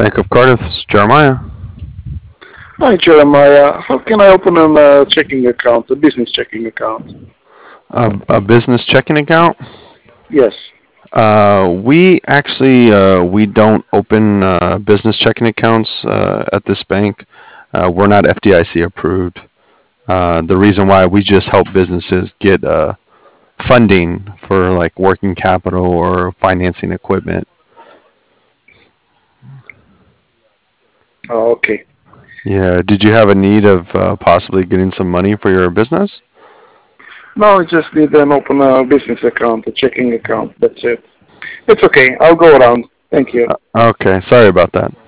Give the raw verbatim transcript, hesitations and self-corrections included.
Bank of Cardiff, this is Jeremiah. Hi, Jeremiah. How can I open a uh, checking account, a business checking account? A, a business checking account. Yes. Uh, we actually uh, we don't open uh, business checking accounts uh, at this bank. Uh, we're not F D I C approved. Uh, the reason why we just help businesses get uh, funding for like working capital or financing equipment. Oh, okay. Yeah. Did you have a need of uh, possibly getting some money for your business? Now I just need an open a business account, a checking account. That's it. It's okay. I'll go around. Thank you. Uh, okay. Sorry about that.